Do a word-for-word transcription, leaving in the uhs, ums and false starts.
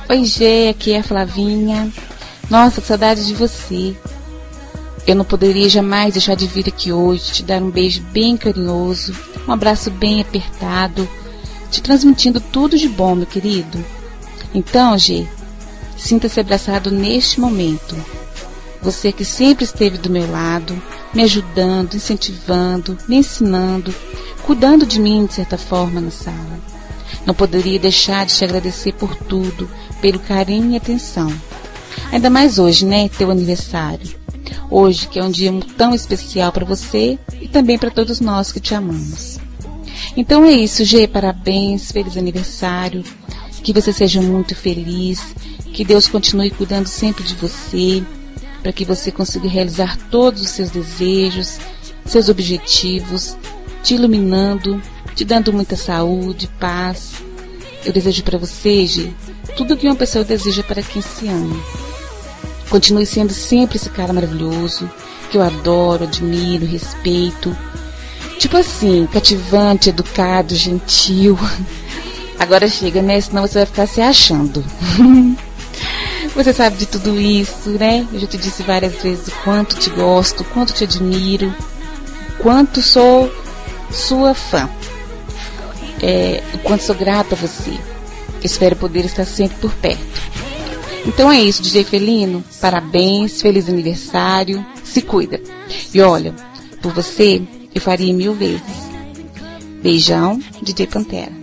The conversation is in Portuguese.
Oi, Gê, aqui é a Flavinha. Nossa, que saudade de você. Eu não poderia jamais deixar de vir aqui hoje, te dar um beijo bem carinhoso, um abraço bem apertado, te transmitindo tudo de bom, meu querido. Então, Gê, sinta-se abraçado neste momento. Você que sempre esteve do meu lado, me ajudando, incentivando, me ensinando, cuidando de mim de certa forma na sala. Não poderia deixar de te agradecer por tudo, pelo carinho e atenção. Ainda mais hoje, né, teu aniversário. Hoje, que é um dia tão especial para você e também para todos nós que te amamos. Então é isso, Gê, parabéns, feliz aniversário, que você seja muito feliz, que Deus continue cuidando sempre de você, para que você consiga realizar todos os seus desejos, seus objetivos, te iluminando, te dando muita saúde, paz. Eu desejo para você, Gê, tudo que uma pessoa deseja para quem se ama. Continue sendo sempre esse cara maravilhoso, que eu adoro, admiro, respeito. Tipo assim, cativante, educado, gentil. Agora chega, né? Senão você vai ficar se achando. Você sabe de tudo isso, né? Eu já te disse várias vezes o quanto te gosto, o quanto te admiro, o quanto sou sua fã. É, o quanto sou grata a você. Espero poder estar sempre por perto. Então é isso, D J Felino. Parabéns, feliz aniversário. Se cuida. E olha, por você, eu faria mil vezes. Beijão, D J Pantera.